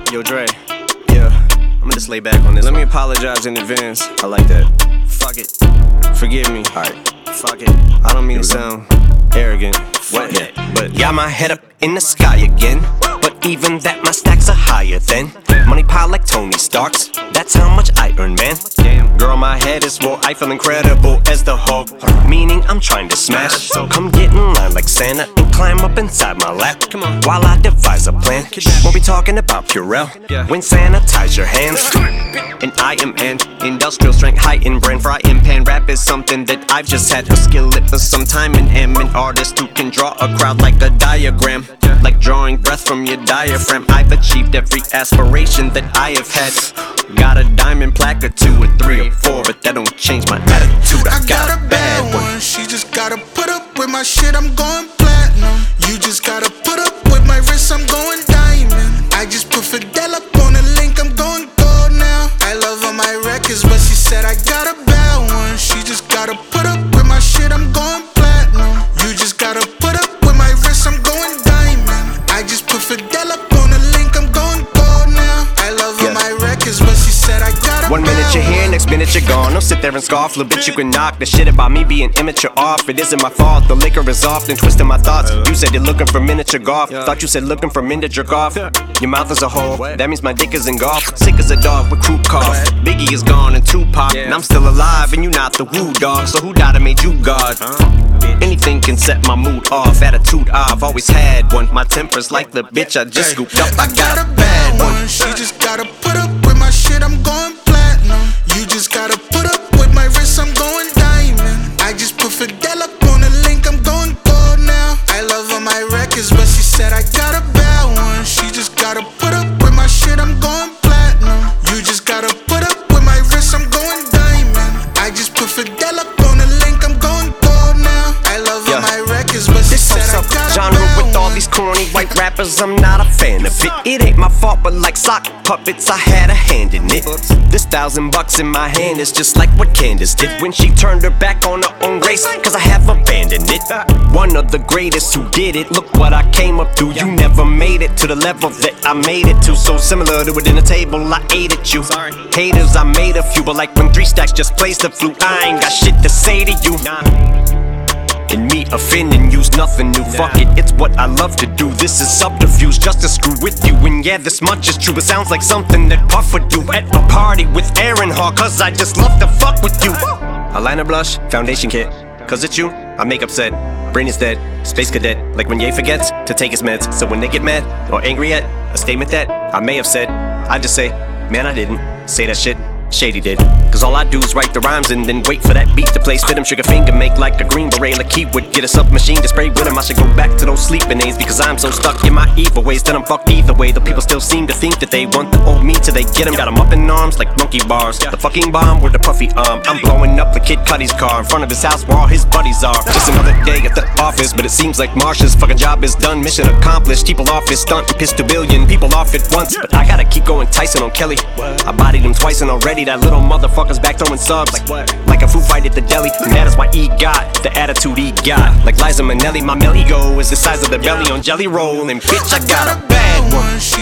Yo, Dre, yeah, I'ma just lay back on this. Let me apologize in advance. I like that. Fuck it, forgive me. Alright. Fuck it, I don't mean to sound arrogant. What? Yeah, but got my head up in the sky again. But even that, my stacks are higher than money pile like Tony Stark's. That's how much I earn, man. Damn, girl, my head is swole. I feel incredible as the Hulk, meaning I'm trying to smash. So come get in line like Santa and climb up inside my lap. Come on, while I devise a plan. We'll be talking about Purell when sanitize your hands. And I am an industrial strength, high-end brand frying pan. Rap is something that I've just had a skill at for some time, and am an artist who can draw a crowd like a diagram. Like drawing breath from your diaphragm. I've achieved every aspiration that I have had. Got a diamond plaque or 2 or 3 or 4, but that don't change my attitude. I got a bad one. She just gotta put up with my shit, I'm going platinum. You just gotta put up with my wrist, I'm going diamond. I just put Fidel up on a link, I'm going gold now. I love all my records, but she said I got a bad one. She just gotta put up with my shit, I'm going platinum. You just gotta put up with my wrist, I'm going diamond. I just put Fidel up on a link, I'm going gold now. I love all my records, but she said I got a 1 minute you're here, next minute you're gone. Don't sit there and scoff, little bitch, you can knock the shit about me being immature off. It isn't my fault, the liquor is often twisting my thoughts. You said you're looking for miniature golf. Thought you said looking for men to jerk off. Your mouth is a hole, that means my dick is in golf. Sick as a dog with crew cough. Biggie is gone and Tupac, and I'm still alive, and you not the woo dog. So who died and made you God? Anything can set my mood off. Attitude I've always had one. My temper's like the bitch I just scooped up. I got a bad one. She just gotta put up with my shit, I'm going platinum. You just gotta put up with my wrist, I'm going diamond. I just put Fidel up on a link, I'm going gold now. I love all my records, but she said I got a bad one. She just gotta put up with my shit, I'm going platinum. You just gotta put up with my wrist, I'm going diamond. I just put Fidel up on a link, I'm going gold now. I love all my records, but she said I got a genre bad with all one. these corny white rappers, I'm not a fan of it. It ain't my fault, but like sock puppets, I had a hand in it. This $1,000 in my hand is just like what Candace did when she turned her back on her own race, cause I have abandoned it. One of the greatest who did it, look what I came up through. You never made it to the level that I made it to. So similar to a dinner table, I ate at you. Haters, I made a few, but like when 3 stacks just plays the flute, I ain't got shit to say to you. And me offending you's nothing new. Fuck it, it's what I love to do. This is subterfuge just to screw with you. And yeah, this much is true. It sounds like something that Puff would do at a party with Aaron Hall, cause I just love to fuck with you. Eyeliner, blush, foundation kit. Cause it's you, I make upset. Brain is dead, space cadet. Like when Ye forgets to take his meds. So when they get mad or angry at a statement that I may have said, I just say, man, I didn't say that shit. Shady did. Cause all I do is write the rhymes and then wait for that beat to play. Spit him, trigger finger, make like a green beret. Like he would get a submachine to spray with him. I should go back to those sleeping days, because I'm so stuck in my evil ways that I'm fucked either way. The people still seem to think that they want the old me till they get him. Got him up in arms like monkey bars. The fucking bomb with the puffy arm. I'm blowing up the Kid Cudi's car in front of his house where all his buddies are. Just another day at the office, but it seems like Marsha's fucking job is done. Mission accomplished, people off his stunt. Pissed a billion people off at once, but I gotta keep going Tyson on Kelly. I bodied him twice and already that little motherfucker's back throwing subs like a food fight at the deli. And that is why he got the attitude he got. Like Liza Minnelli, my ego is the size of the belly on Jelly Roll. And bitch, I got a bad one. She